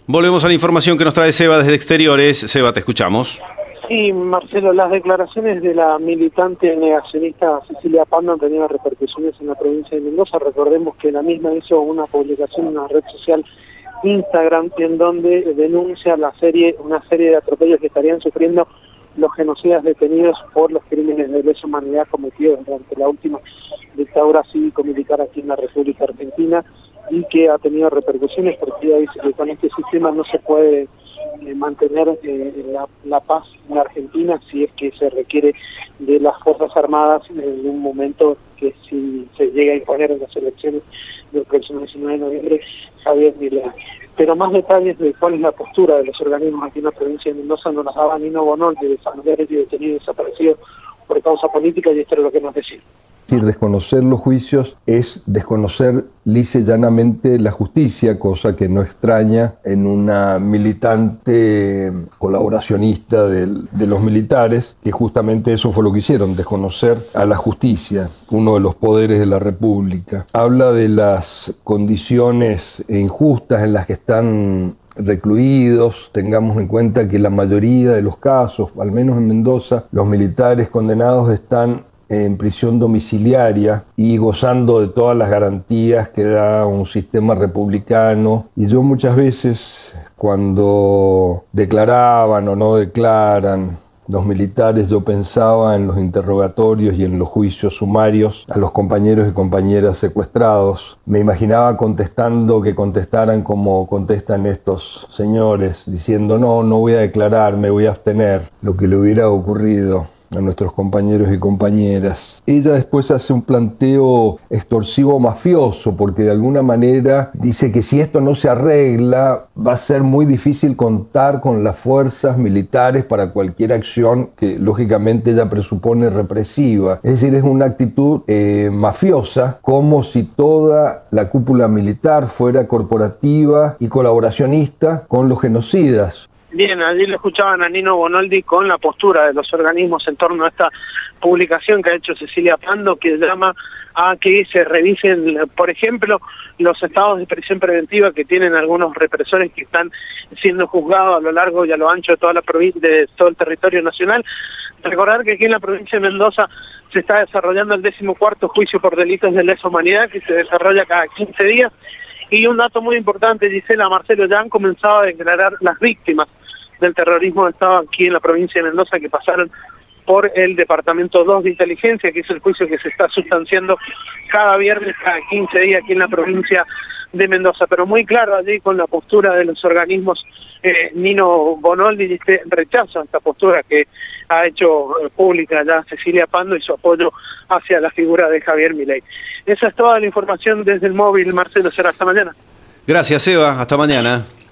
Volvemos a la información que nos trae Seba desde Exteriores. Seba, te escuchamos. Sí, Marcelo, las declaraciones de la militante negacionista Cecilia Pando han tenido repercusiones en la provincia de Mendoza. Recordemos que la misma hizo una publicación en una red social, Instagram, en donde denuncia una serie de atropellos que estarían sufriendo los genocidas detenidos por los crímenes de lesa humanidad cometidos durante la última dictadura cívico-militar aquí en la República Argentina, y que ha tenido repercusiones porque ella dice que con este sistema no se puede mantener la paz en Argentina si es que se requiere de las Fuerzas Armadas en un momento que si se llega a imponer en las elecciones del próximo 19 de noviembre, Javier Milei. Pero más detalles de cuál es la postura de los organismos aquí en la provincia de Mendoza nos las daba Nino Bonoldi, de familiares y detenidos desaparecidos por causa política, y esto es lo que nos decía. Desconocer los juicios es desconocer lisa y llanamente la justicia, cosa que no extraña en una militante colaboracionista de los militares, que justamente eso fue lo que hicieron, desconocer a la justicia, uno de los poderes de la República. Habla de las condiciones injustas en las que están recluidos. Tengamos en cuenta que la mayoría de los casos, al menos en Mendoza, los militares condenados están en prisión domiciliaria y gozando de todas las garantías que da un sistema republicano. Y yo muchas veces, cuando declaraban o no declaran los militares, yo pensaba en los interrogatorios y en los juicios sumarios a los compañeros y compañeras secuestrados. Me imaginaba que contestaran como contestan estos señores, diciendo no voy a declarar, me voy a abstener, lo que le hubiera ocurrido a nuestros compañeros y compañeras. Ella después hace un planteo extorsivo mafioso, porque de alguna manera dice que si esto no se arregla, va a ser muy difícil contar con las fuerzas militares para cualquier acción que lógicamente ella presupone represiva. Es decir, es una actitud mafiosa, como si toda la cúpula militar fuera corporativa y colaboracionista con los genocidas. Bien, allí le escuchaban a Nino Bonoldi con la postura de los organismos en torno a esta publicación que ha hecho Cecilia Pando, que llama a que se revisen, por ejemplo, los estados de prisión preventiva que tienen algunos represores que están siendo juzgados a lo largo y a lo ancho de toda la provincia, de todo el territorio nacional. Recordar que aquí en la provincia de Mendoza se está desarrollando el 14º juicio por delitos de lesa humanidad, que se desarrolla cada 15 días. Y un dato muy importante, Gisela, Marcelo, ya han comenzado a declarar las víctimas del terrorismo de Estado aquí en la provincia de Mendoza, que pasaron por el Departamento 2 de Inteligencia, que es el juicio que se está sustanciando cada viernes, cada 15 días aquí en la provincia de Mendoza. Pero muy claro allí con la postura de los organismos, Nino Bonoldi dice rechazo a esta postura que ha hecho pública ya Cecilia Pando y su apoyo hacia la figura de Javier Milei. Esa es toda la información desde el móvil, Marcelo. Será hasta mañana. Gracias, Seba. Hasta mañana.